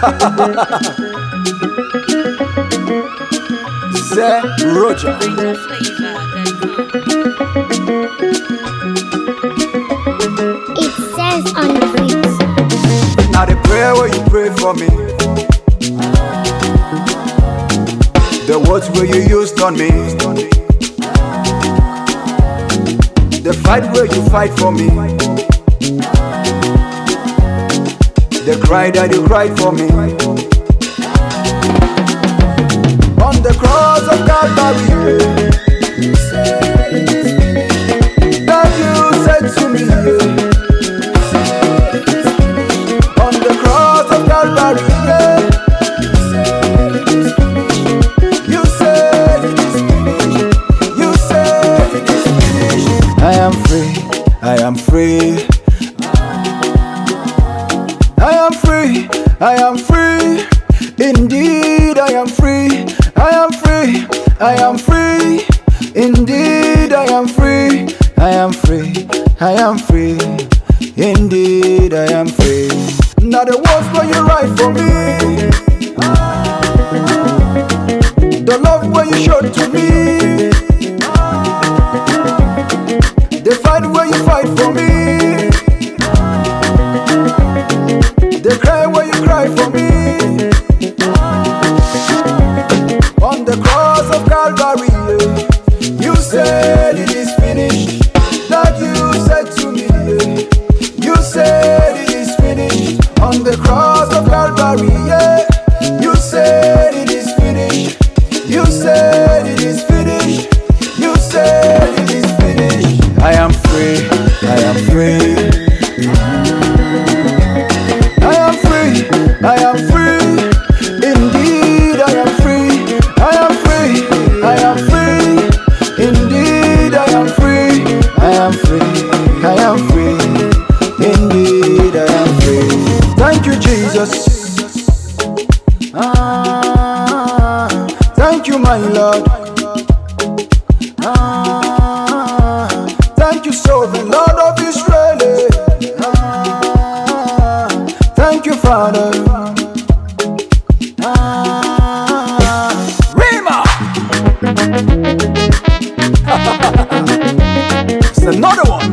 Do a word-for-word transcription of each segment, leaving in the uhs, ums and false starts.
Sir Roger. It says on the beat. Now the prayer where you pray for me, the words where you used on me, the fight where you fight for me, the cry that you cried for me. On the cross of Calvary, that you said to me, on the cross of Calvary, you said it is finished, you said it is finished. I am free, I am free, I am free, I am free, indeed I am free, I am free, I am free, indeed I am free, I am free, I am free, indeed I am free. Now the words where you write for me, the love where you showed to me, the fight where you fight for me, the cry where you cry for me. On the cross of Calvary, you said it is finished. That you said to me, you said it is finished. On the cross of Calvary, you said it is finished. You said it is finished. You said it is finished. I am free, I am free, I am free, I am free, indeed I am free, I am free, I am free, indeed I am free, I am free, I am free, indeed I am free. Thank you, Jesus. Ah, thank you, my Lord. Ah, thank you, sovereign Lord of Israel. Ah, thank you, Father. Ah, Rima. It's another one.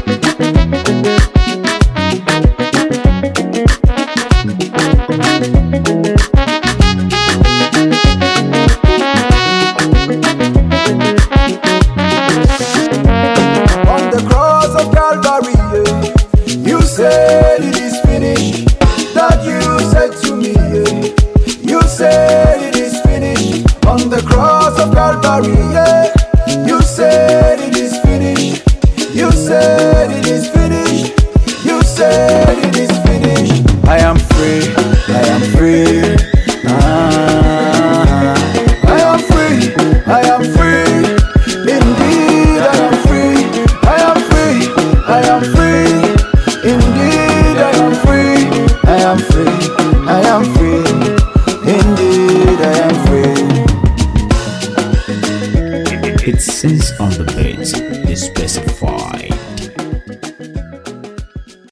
On the cross of Calvary, you said it is finished. That you said to me, you said it is finished. On the cross of Calvary, you said it is finished. You said it is finished. You said it is finished. I am free, I am free. Ah, I am free, I am free. Indeed I am free, I am free, I am free. Indeed I am free, I am free, I am free. Indeed I am free. It sings on the beat, is specified.